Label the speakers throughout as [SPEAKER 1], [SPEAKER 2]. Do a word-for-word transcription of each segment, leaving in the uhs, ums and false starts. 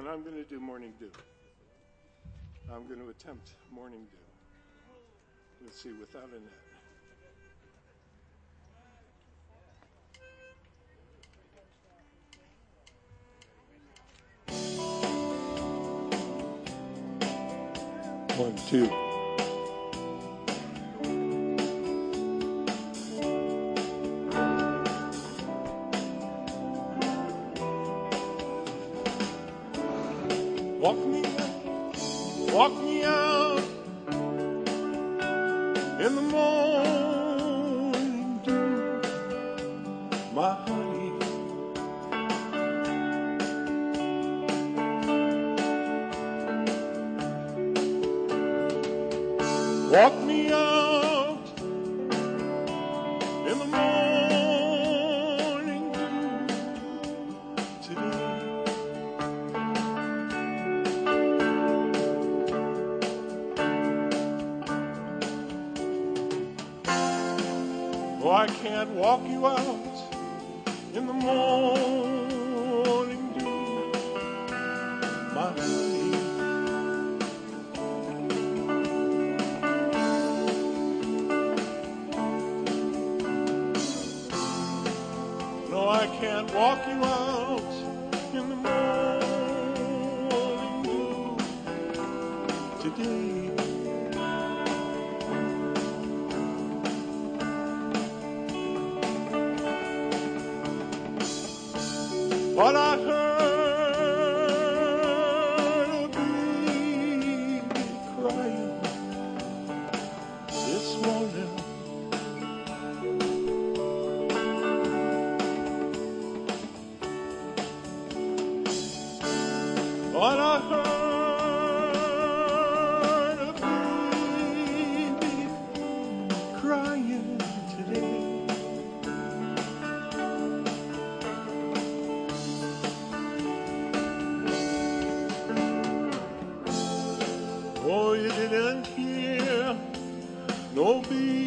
[SPEAKER 1] I'm going to do Morning Dew. I'm going to attempt Morning Dew. Let's see, without a net. One, two. Walk me out, walk me out in the morning dew, my honey. Walk me out in the morning dew today. Oh, I can't walk you out in the morning dew, my honey. No, I can't walk you out in the morning dew today. But I heard a baby crying this morning. But I heard a baby crying today. Oh, you didn't hear no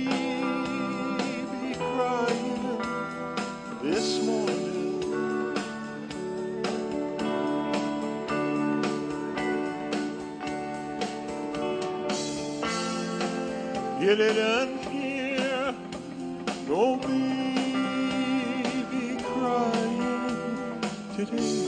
[SPEAKER 1] baby crying this morning. You didn't hear no baby crying today.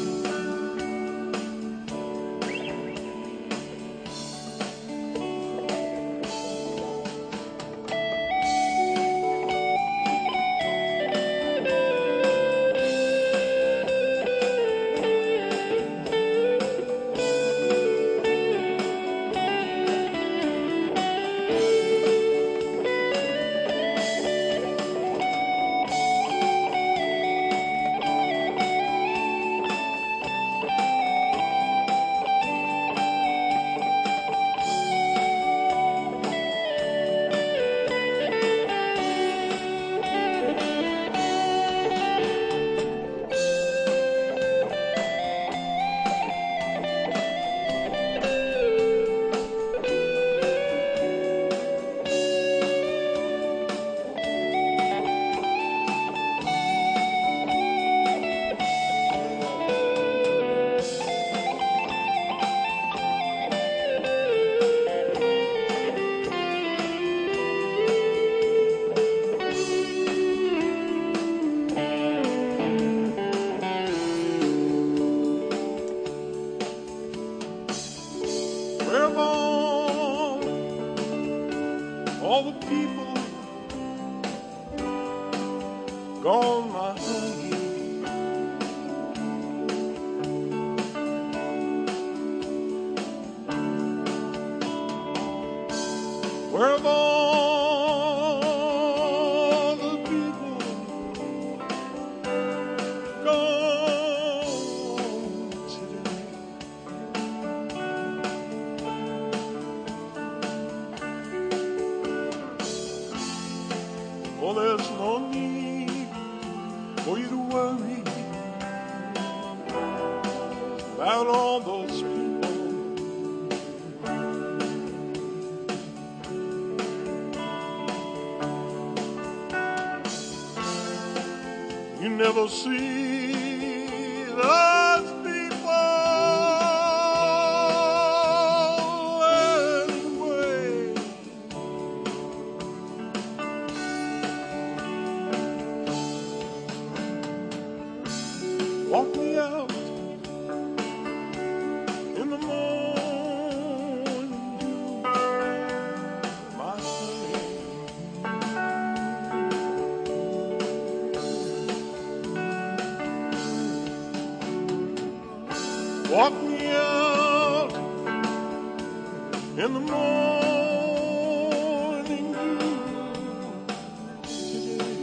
[SPEAKER 1] Where have all, all the people gone, my honey? Where have all the people gone today? Oh, there's no need for you to worry about all those people. You never see those people Walk me out in the morning dew today.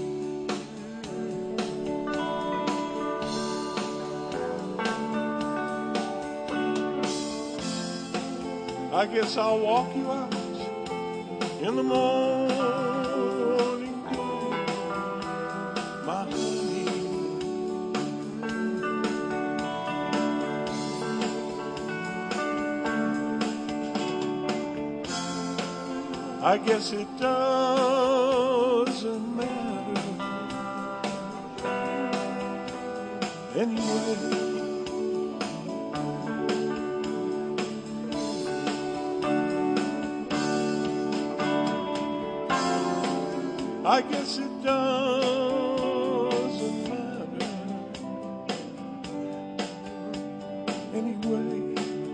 [SPEAKER 1] I guess I'll walk you out in the morning dew, my honey. I guess it doesn't matter anyway. I guess it doesn't matter anyway.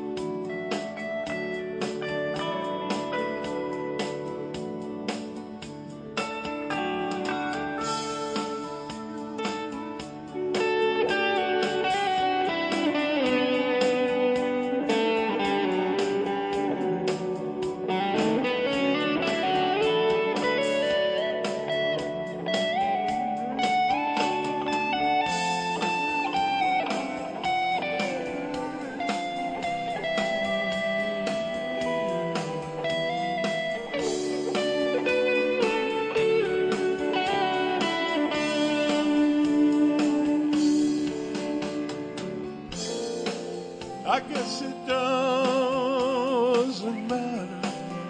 [SPEAKER 1] I guess it doesn't matter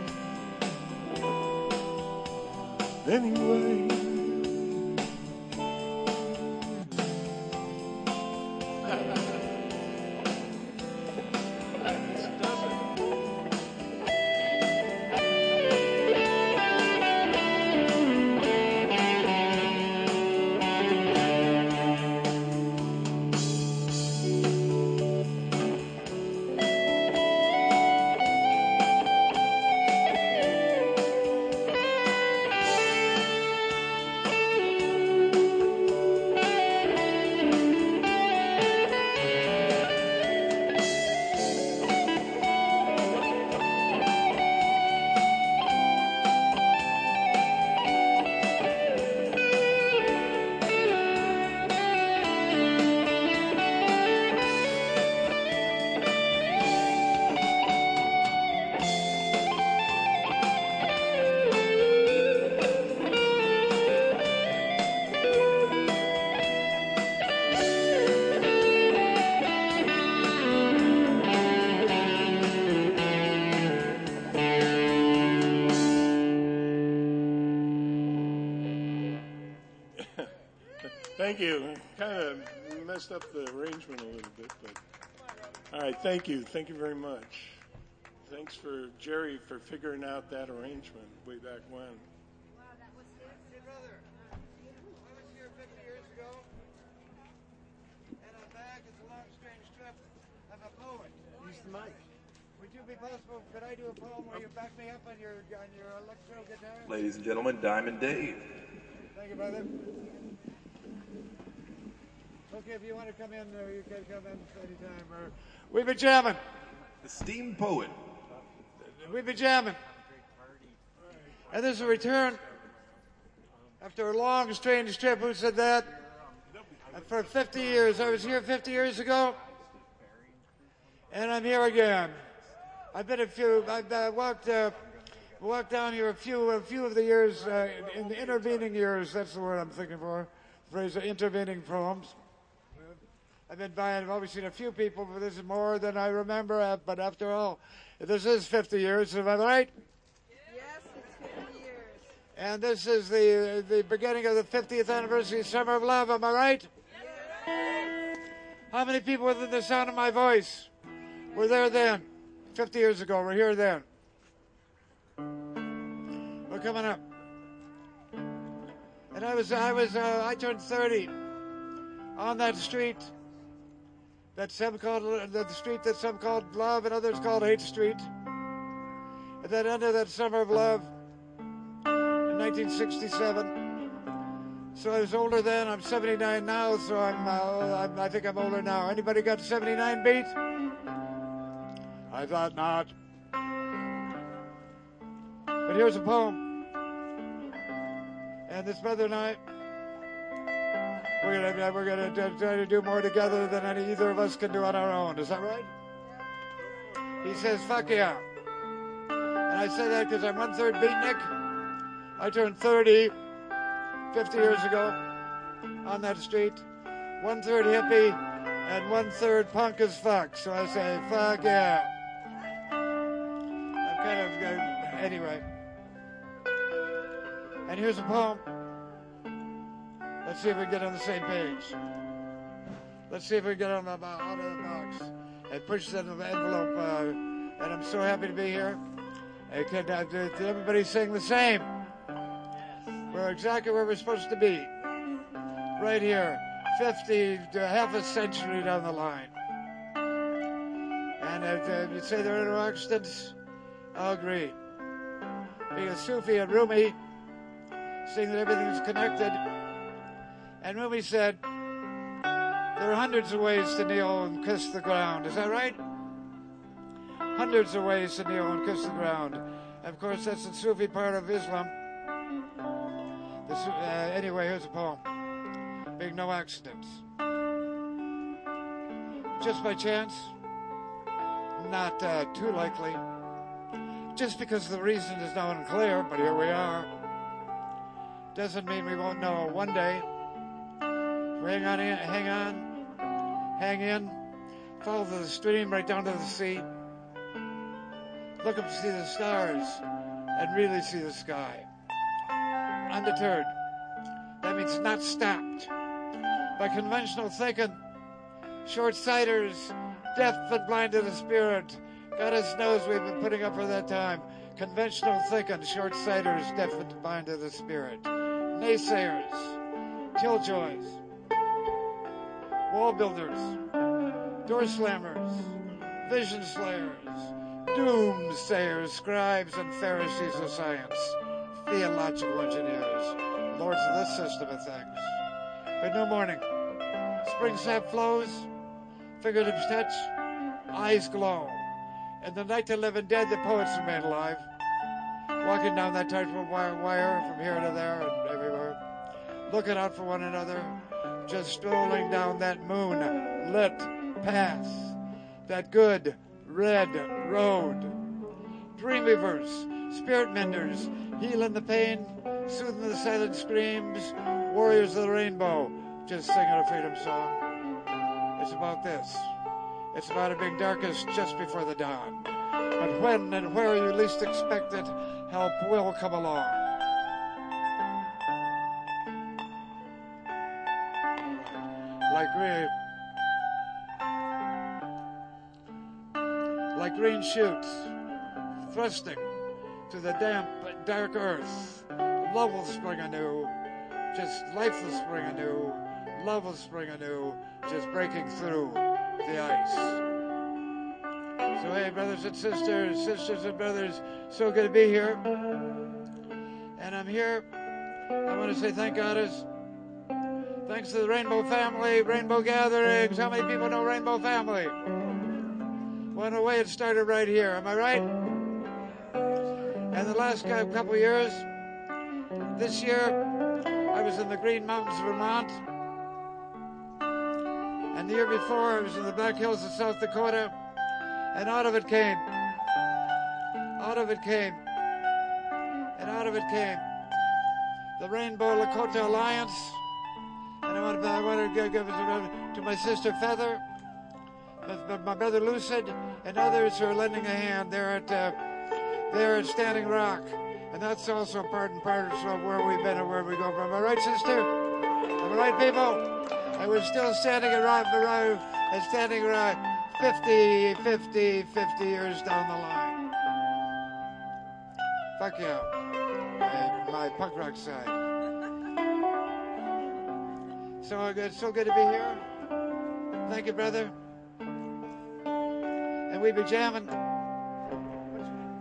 [SPEAKER 1] anyway. Thank you. Kind of messed up the arrangement a little bit, but all right. Thank you. Thank you very much. Thanks for Jerry for figuring out that arrangement way back when.
[SPEAKER 2] Wow, that was it. Hey, brother. I was here fifty years ago, and I'm back. It's a long, strange trip. I'm a poet.
[SPEAKER 3] Use the mic.
[SPEAKER 2] Would you be possible? Could I do a poem where you back me up on your on your electro guitar?
[SPEAKER 3] Ladies and gentlemen, Diamond Dave.
[SPEAKER 2] Thank you, brother. Okay, if you want to come in, uh, you can come in anytime. Or we've been jamming.
[SPEAKER 3] Esteemed poet.
[SPEAKER 2] We've been jamming. And this is a return after a long, strange trip. Who said that? And for fifty years. I was here fifty years ago, and I'm here again. I've been a few. I've uh, walked uh, walked down here a few a few of the years uh, in the intervening years. That's the word I'm thinking for. The phrase uh, intervening poems. I've been by and I've always seen a few people, but this is more than I remember. Uh, but after all, this is fifty years. Am I right?
[SPEAKER 4] Yes, it's fifty years.
[SPEAKER 2] And this is the the beginning of the fiftieth anniversary Summer of Love. Am I right?
[SPEAKER 4] Yes.
[SPEAKER 2] How many people within the sound of my voice were there then? fifty years ago. We're here then. We're coming up. And I was I was uh, I turned thirty on that street. That some called the street that some called Love and others called Hate Street. At that end of that Summer of Love in nineteen sixty-seven, So I was older then. I'm seventy-nine now, so I'm, uh, I'm I think I'm older now. Anybody got seventy-nine beat? I thought not. But here's a poem. And this brother and I, we're gonna we're gonna try to do more together than any either of us can do on our own. Is that right? He says, "Fuck yeah." And I say that because I'm one third beatnik. I turned thirty. fifty years ago on that street, one third hippie and one third punk as fuck. So I say, fuck yeah. I'm kind of, uh, anyway. And here's a poem. Let's see if we can get on the same page. Let's see if we can get on the, out of the box and push that envelope. Uh, and I'm so happy to be here. I could, uh, did everybody sing the same? We're exactly where we're supposed to be. Right here, fifty to half a century down the line. And if uh, you say there are no accidents, I'll agree. Being a Sufi and Rumi, seeing that everything is connected. And Rumi said, there are hundreds of ways to kneel and kiss the ground. Is that right? Hundreds of ways to kneel and kiss the ground. And of course, that's the Sufi part of Islam. This, uh, anyway, here's a poem. Being no accidents. Just by chance, not uh, too likely. Just because the reason is now unclear, but here we are. Doesn't mean we won't know one day. So hang on, in, hang on, hang in, follow the stream right down to the sea. Look up to see the stars and really see the sky. Undeterred. That means not stopped by conventional thinking, short-sighters, deaf and blind to the spirit. Goddess knows we've been putting up for that time. Conventional thinking, short-sighters, deaf and blind to the spirit. Naysayers, killjoys, wall builders, door slammers, vision slayers, doomsayers, scribes and Pharisees of science. Theological engineers, lords of this system of things. But no morning. Spring sap flows, fingertips touch, eyes glow. In the night to live and dead, the poets remain alive. Walking down that tightrope wire, wire from here to there and everywhere. Looking out for one another. Just strolling down that moon-lit path. That good red road. Dreamweavers, spirit menders, healing the pain, soothing the silent screams, warriors of the rainbow, just singing a freedom song. It's about this. It's about it being darkest just before the dawn. But when and where you least expect it, help will come along. Like green, like green shoots, thrusting to the damp, dark earth. Love will spring anew, just life will spring anew, love will spring anew, just breaking through the ice. So hey, brothers and sisters, sisters and brothers, so good to be here. And I'm here, I want to say thank Goddess. Thanks to the Rainbow Family, Rainbow Gatherings. How many people know Rainbow Family? Well, in a way, it started right here, am I right? And the last couple of years, this year, I was in the Green Mountains, Vermont. And the year before, I was in the Black Hills of South Dakota. And out of it came. Out of it came. And out of it came the Rainbow Lakota Alliance. And I want to, I want to give it to my sister Feather, my brother Lucid, and others who are lending a hand. They're at, uh, they're at Standing Rock. And that's also part and parcel of where we've been and where we go from. Am I right, sister? Am I right, people? And we're still standing around, around and standing around fifty, fifty, fifty years down the line. Fuck yeah. And my punk rock side. So good, so good to be here. Thank you, brother. And we be jamming.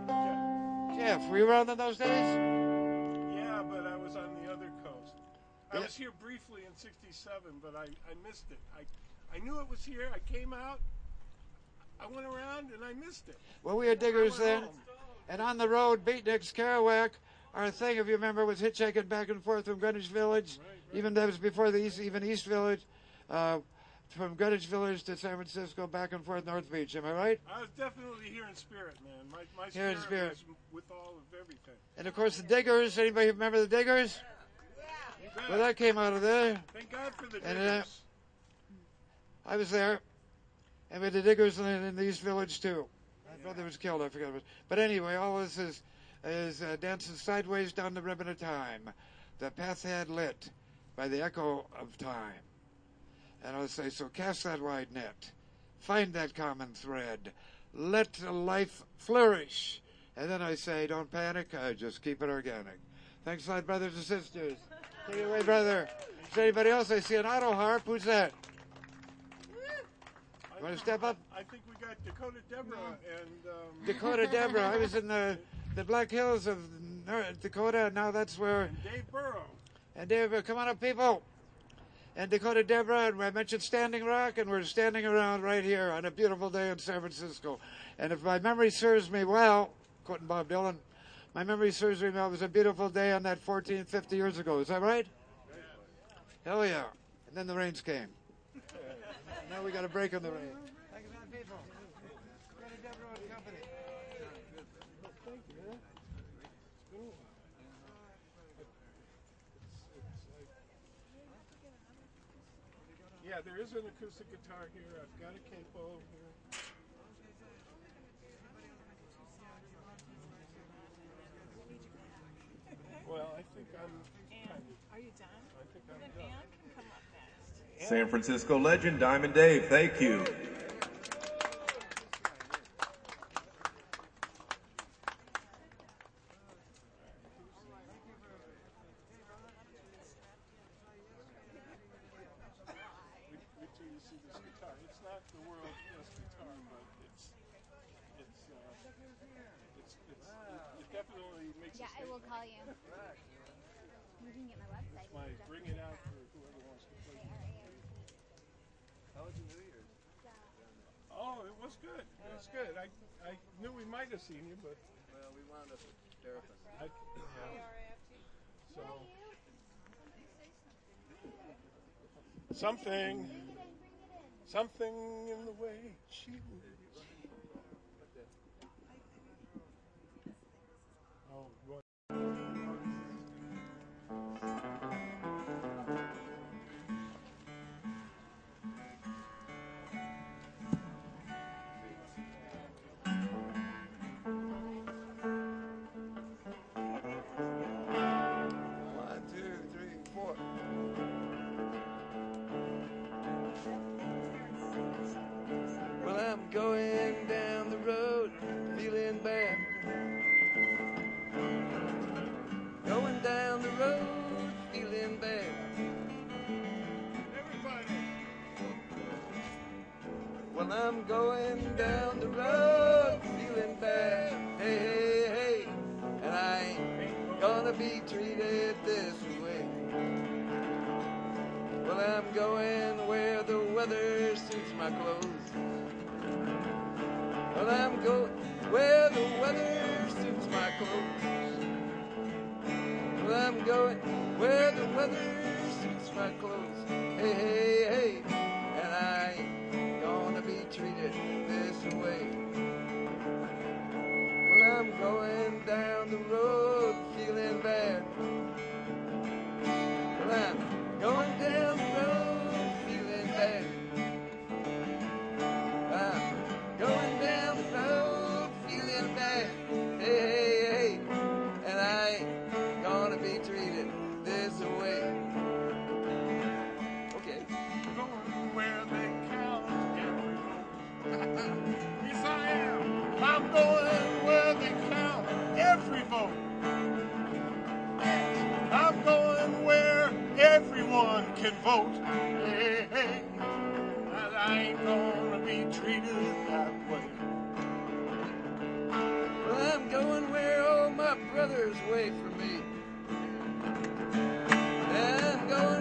[SPEAKER 2] Jeff, were you around in those days?
[SPEAKER 1] Yeah, but I was on the other coast. I was here briefly in sixty-seven, but I, I missed it. I, I knew it was here. I came out. I went around and I missed it.
[SPEAKER 2] Well, we had diggers
[SPEAKER 1] I went
[SPEAKER 2] then.
[SPEAKER 1] home.
[SPEAKER 2] And on the road, Beatniks, Kerouac, our thing, if you remember, was hitchhiking back and forth from Greenwich Village.
[SPEAKER 1] Right, right.
[SPEAKER 2] Even that was before the East, even East Village. Uh, from Greenwich Village to San Francisco, back and forth North Beach. Am I right?
[SPEAKER 1] I was definitely here in spirit, man. My, my
[SPEAKER 2] Here in
[SPEAKER 1] spirit,
[SPEAKER 2] spirit.
[SPEAKER 1] was with all of everything.
[SPEAKER 2] And of course, the Diggers. Anybody remember the Diggers?
[SPEAKER 1] You bet.
[SPEAKER 2] Well, that came out of there.
[SPEAKER 1] Thank God for the
[SPEAKER 2] And, uh,
[SPEAKER 1] diggers.
[SPEAKER 2] I was there. And we had the Diggers in, in the East Village, too. My brother was killed. I forgot. It was. But anyway, all this is is uh, dancing sideways down the ribbon of time. The path had lit by the echo of time. And I'll say, so cast that wide net. Find that common thread. Let life flourish. And then I say, don't panic. I just keep it organic. Thanks a lot, brothers and sisters. Take it away, brother. Is there anybody else? I see an auto harp. Who's that?
[SPEAKER 1] I
[SPEAKER 2] Want to
[SPEAKER 1] think-
[SPEAKER 2] step up?
[SPEAKER 1] I think we got Dakota Deborah and um,
[SPEAKER 2] Dakota Deborah. I was in the, the Black Hills of North Dakota, and now that's where.
[SPEAKER 1] and Dave Burrow.
[SPEAKER 2] And Deborah, come on up, people. And Dakota Deborah, and I mentioned Standing Rock, and we're standing around right here on a beautiful day in San Francisco. And if my memory serves me well, quoting Bob Dylan, my memory serves me well, it was a beautiful day on that fourteen, fifty years ago. Is that right? Hell yeah. And then the rains came. Now we got a break on the rain. Thank you, man, people. Dakota Deborah and company.
[SPEAKER 1] Thank you, man. It's been a while. Yeah, there is an acoustic guitar here. I've got a capo here. Well, I think I'm kind of,
[SPEAKER 5] Are you done?
[SPEAKER 1] I think I'm
[SPEAKER 5] Then
[SPEAKER 1] done.
[SPEAKER 5] Ann can come up next.
[SPEAKER 3] San Francisco legend Diamond Dave, thank you.
[SPEAKER 1] Wait, wait till you see this guitar. It's not the world's best guitar, but it's, it's, uh, it's, it's, it, it definitely makes
[SPEAKER 6] Yeah,
[SPEAKER 1] a
[SPEAKER 6] I will
[SPEAKER 1] statement.
[SPEAKER 6] call you. You can get my website.
[SPEAKER 1] My bring it out for whoever wants to play.
[SPEAKER 3] How was your New Year's?
[SPEAKER 1] Oh, it was good. It was good. I, I knew we might have seen you, but
[SPEAKER 3] Well, we wound up at Terrapin.
[SPEAKER 1] I, yeah. So something, something in the way she moves. Oh, you want-
[SPEAKER 3] One, two, three, four. Well, I'm going down the road, feeling bad. Going down the road, feeling bad.
[SPEAKER 1] Everybody.
[SPEAKER 3] Well, I'm going down the road, feeling bad. Hey, hey, hey, and I ain't gonna be treated this way. Well, I'm going where the weather suits my clothes. Well, I'm going where the weather suits my clothes. Well, I'm going where the weather suits my clothes. Hey, hey, hey, and I ain't gonna be treated this way. Well, I'm going down the road feeling bad. Well, I'm going down the road feeling bad. I'm going down the road feeling bad. Hey, hey, hey, and I ain't gonna be treated this way. Okay.
[SPEAKER 1] Going where they count every vote. Yes, I am. I'm going where they count every vote. I'm going where everyone can vote. Hey, hey. And I ain't gonna be treated that way.
[SPEAKER 3] Well, I'm going where all my brothers wait for me. And I'm going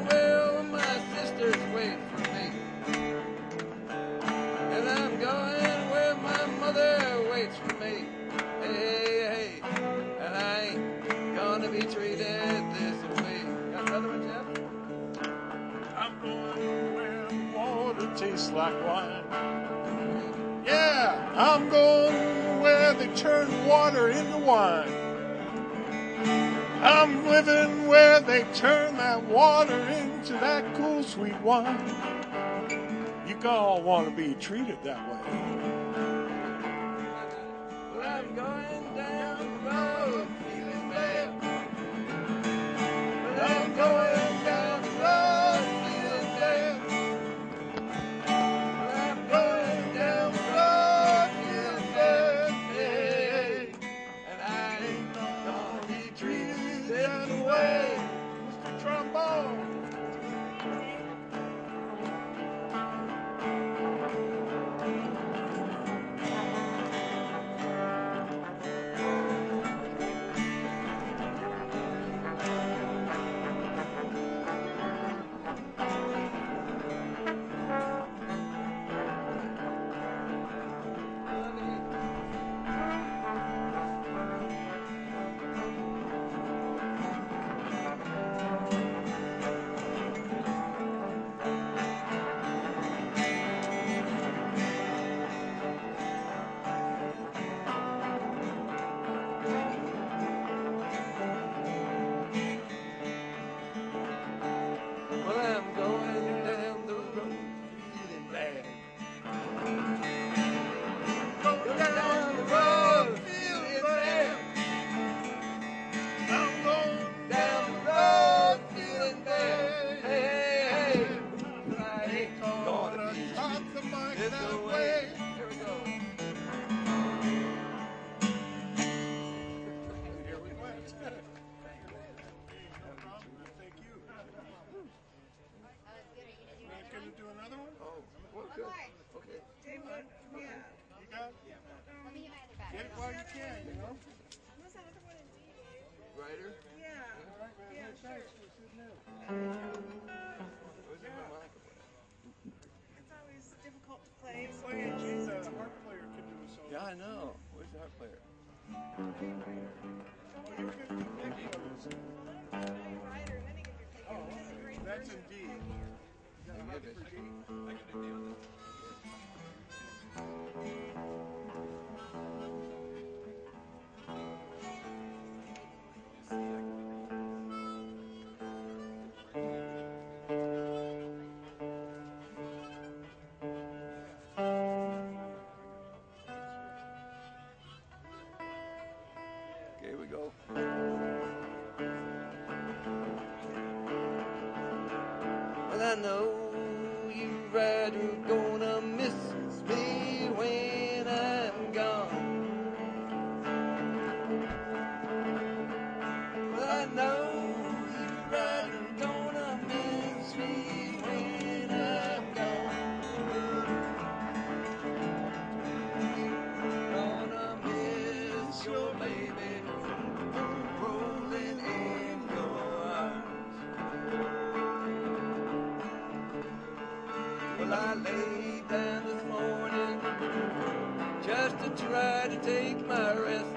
[SPEAKER 1] tastes like wine. Yeah, I'm going where they turn water into wine. I'm living where they turn that water into that cool, sweet wine. You all want to be treated that way.
[SPEAKER 3] Well, I'm going down the road, feeling bad. Well, I'm going down the road, feeling bad. Well, I'm going down the road, feeling bad. Hey, and I ain't gonna be treated that way.
[SPEAKER 1] Mister Trombone.
[SPEAKER 3] Well, I'm going down the road, feeling bad. Going down the road, feeling bad. I'm going down the road, feeling bad. Hey, hey, I ain't gonna be
[SPEAKER 1] Talk the mic
[SPEAKER 3] this
[SPEAKER 1] that
[SPEAKER 3] way.
[SPEAKER 1] way.
[SPEAKER 3] Here we go.
[SPEAKER 1] Here we went. No problem. Thank you. Not going to do another one?
[SPEAKER 3] Oh, well, good. Okay.
[SPEAKER 1] You got it?
[SPEAKER 6] Let me get my other bag.
[SPEAKER 1] Get it while you can, you know?
[SPEAKER 4] What's that other one in D?
[SPEAKER 3] Writer?
[SPEAKER 4] Yeah. Yeah, sure.
[SPEAKER 3] Where's the harmonica player?
[SPEAKER 4] It's always difficult to play. So
[SPEAKER 1] Play it. She's a harp player can do a solo.
[SPEAKER 3] Yeah, I know. Where's the harp player?
[SPEAKER 1] Oh, you were going to do Peggy on this.
[SPEAKER 4] Writer, and then he can do Peggy.
[SPEAKER 1] Oh,
[SPEAKER 4] It's a great
[SPEAKER 1] okay. That's
[SPEAKER 4] version
[SPEAKER 1] in D.
[SPEAKER 4] of Peggy.
[SPEAKER 1] You got a harp for D?
[SPEAKER 3] I can do the other. Okay, here we go. Well, I know you right are gonna miss me when I'm gone. Well, I know you right are gonna miss me when I'm gone. Gonna miss your baby rolling in your arms. Well, I laid down this morning just to try to take my rest.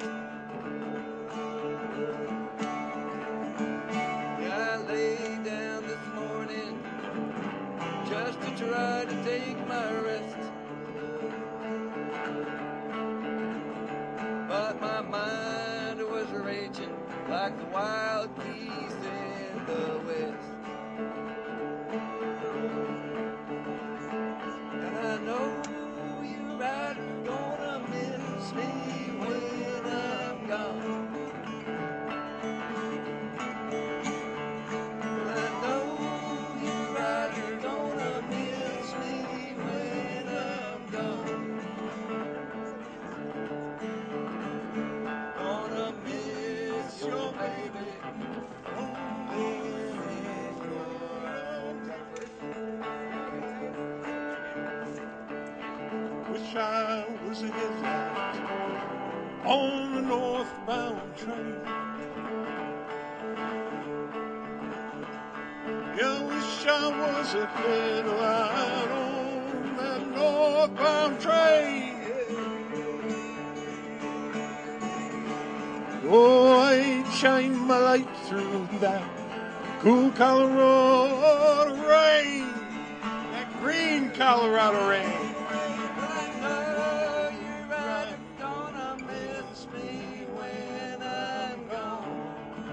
[SPEAKER 3] Yeah, I laid down this morning just to try to take my rest. But my mind was raging like the wild geese in the west. And I know you're right, gonna miss me when I'm gone. Well, I know you're right, you're gonna miss me when I'm gone. Gonna miss your baby. Rolling in your arms.
[SPEAKER 1] Wish I was a headlight on the northbound train. Yeah, wish I was a headlight on that northbound train. Oh, I'd shine my light through that cool Colorado rain. That green Colorado rain.
[SPEAKER 3] I know you're right, gonna miss me when I'm gone.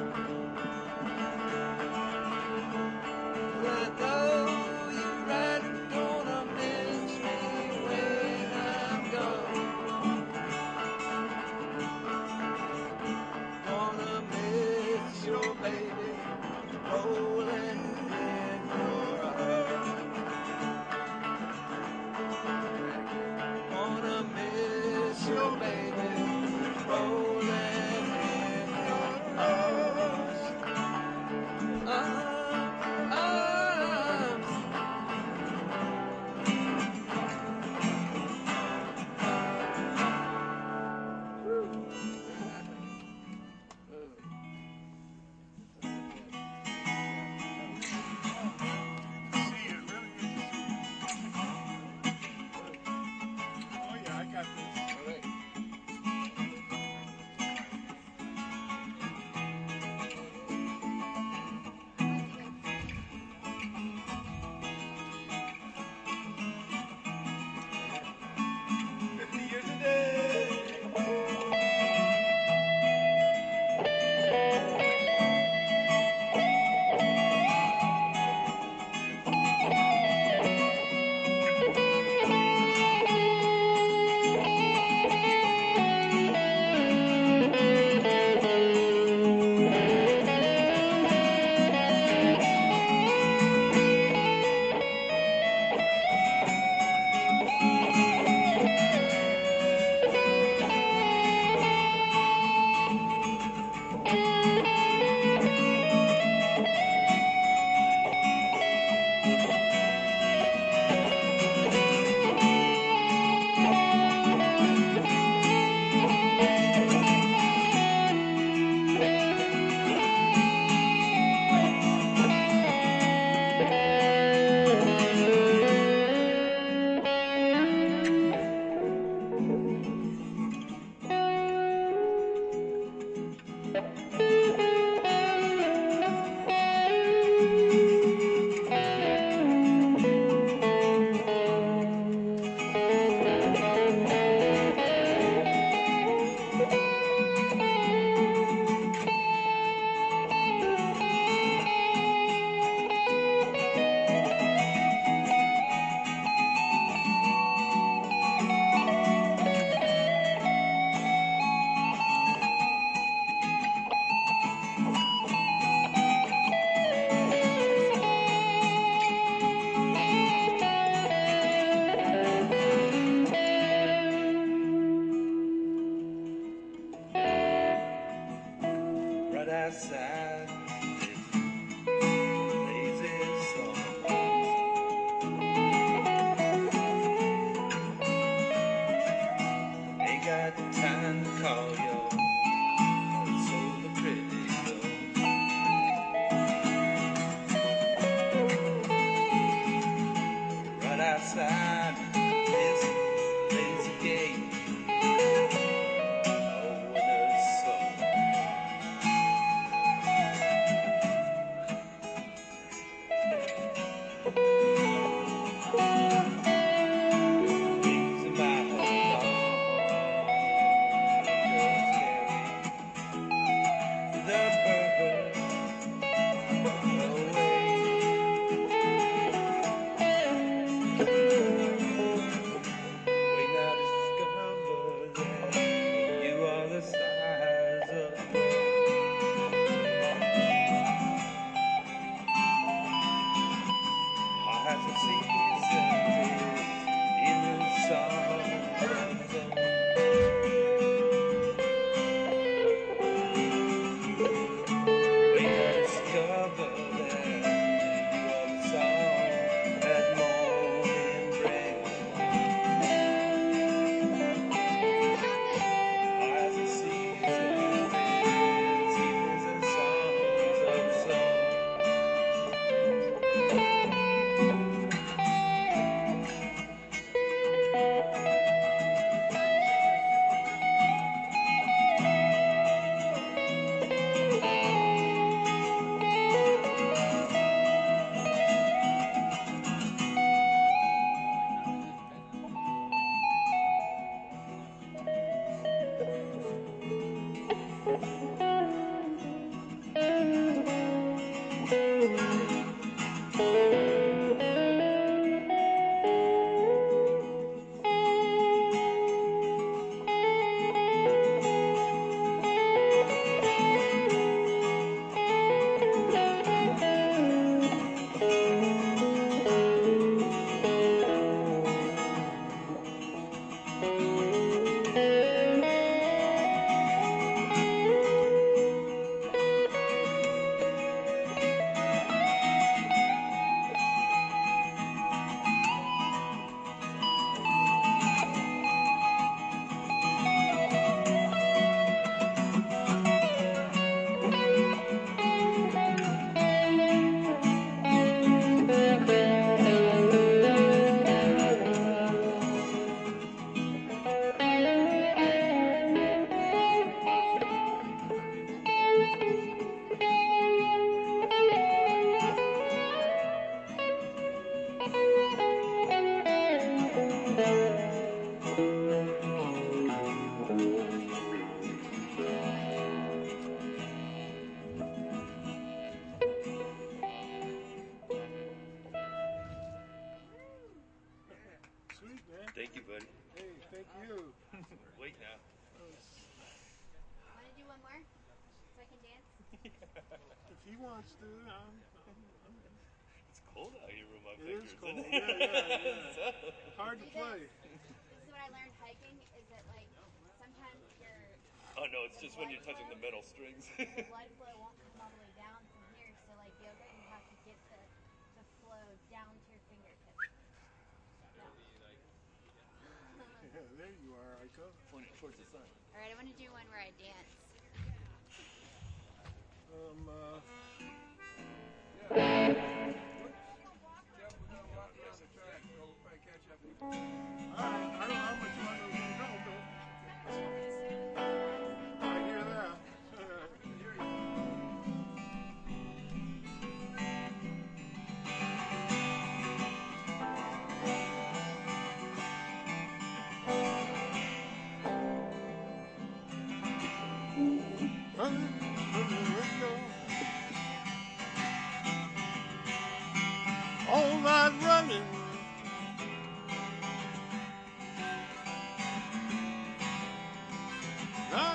[SPEAKER 3] I know you're right, gonna miss me when I'm gone. Gonna miss your baby rolling in your heart.
[SPEAKER 1] If he wants to, um,
[SPEAKER 7] It's cold out here with my
[SPEAKER 1] it
[SPEAKER 7] fingers.
[SPEAKER 1] is cold.
[SPEAKER 7] Isn't
[SPEAKER 1] Yeah,
[SPEAKER 7] it?
[SPEAKER 1] yeah, yeah.
[SPEAKER 7] So-
[SPEAKER 1] Hard to
[SPEAKER 6] See,
[SPEAKER 1] play.
[SPEAKER 6] This, this is what I learned hiking, is that like sometimes your
[SPEAKER 7] oh no, it's just when you're touching the metal strings.
[SPEAKER 6] the blood flow won't come all the way down from here. So like yoga, you have to get the the flow down to your fingertips.
[SPEAKER 1] Yeah, there you are, Aiko.
[SPEAKER 7] Point towards the sun.
[SPEAKER 6] All right, I want to do one where I dance.
[SPEAKER 1] Um, uh,
[SPEAKER 3] Jeff, we're gonna walk around the track. We'll probably catch up.
[SPEAKER 1] all right. I don't know how much longer we're going to go, but I hear that. Running from the window all night running. Not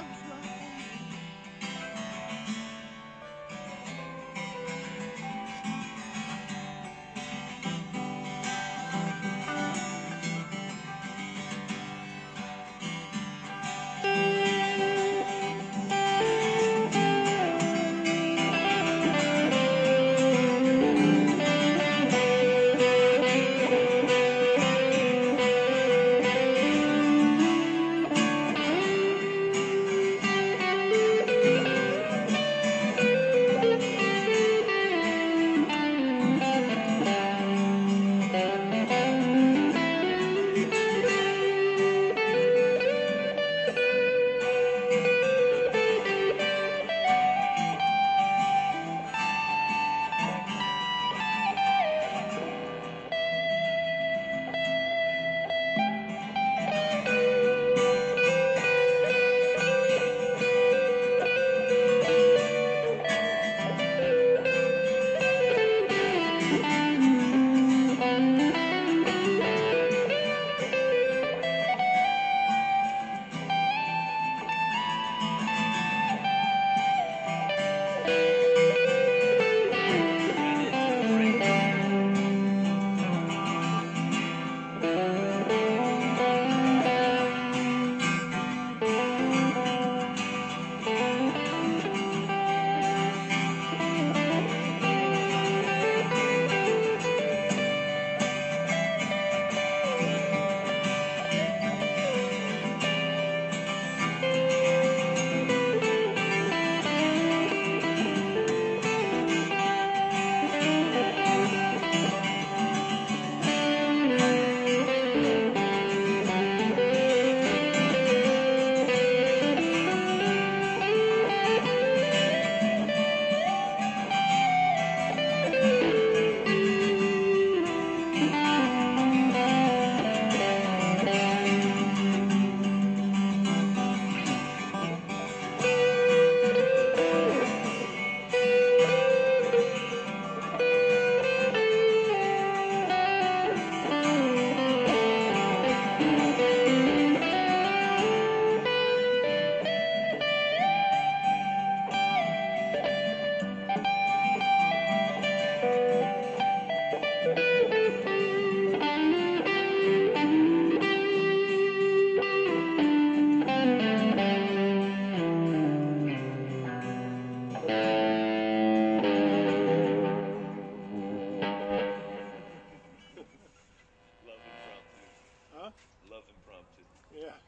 [SPEAKER 7] Love impromptu.
[SPEAKER 1] Huh?
[SPEAKER 7] Love impromptu.
[SPEAKER 1] Yeah.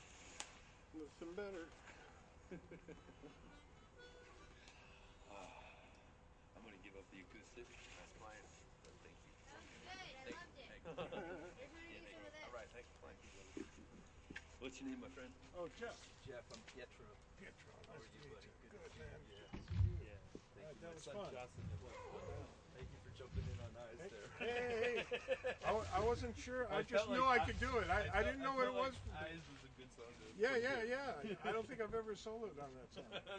[SPEAKER 1] Nothing better.
[SPEAKER 7] I'm gonna give up the acoustic. That's mine. Thank you.
[SPEAKER 6] That was good. I loved it. Here's one of you, some of this.
[SPEAKER 3] All right, thanks, Mike.
[SPEAKER 7] What's your name, my friend?
[SPEAKER 1] Oh, Jeff.
[SPEAKER 3] Jeff, I'm Pietro.
[SPEAKER 1] Pietro.
[SPEAKER 3] How are you, buddy?
[SPEAKER 1] Good, man.
[SPEAKER 3] Yeah. Thank
[SPEAKER 1] Right,
[SPEAKER 3] you.
[SPEAKER 1] that
[SPEAKER 3] My
[SPEAKER 1] was
[SPEAKER 3] son
[SPEAKER 1] fun.
[SPEAKER 3] Jocelyn as well. Thank you for jumping in on eyes there.
[SPEAKER 1] Hey, hey, hey. I, w- I wasn't sure. I,
[SPEAKER 3] I
[SPEAKER 1] just
[SPEAKER 3] felt
[SPEAKER 1] knew
[SPEAKER 3] like
[SPEAKER 1] I could do it. I, I,
[SPEAKER 3] felt-
[SPEAKER 1] didn't know what it
[SPEAKER 3] felt
[SPEAKER 1] was.
[SPEAKER 3] like Eyes was a good song. to-
[SPEAKER 1] Yeah, yeah, yeah. I don't think I've ever soloed on that song.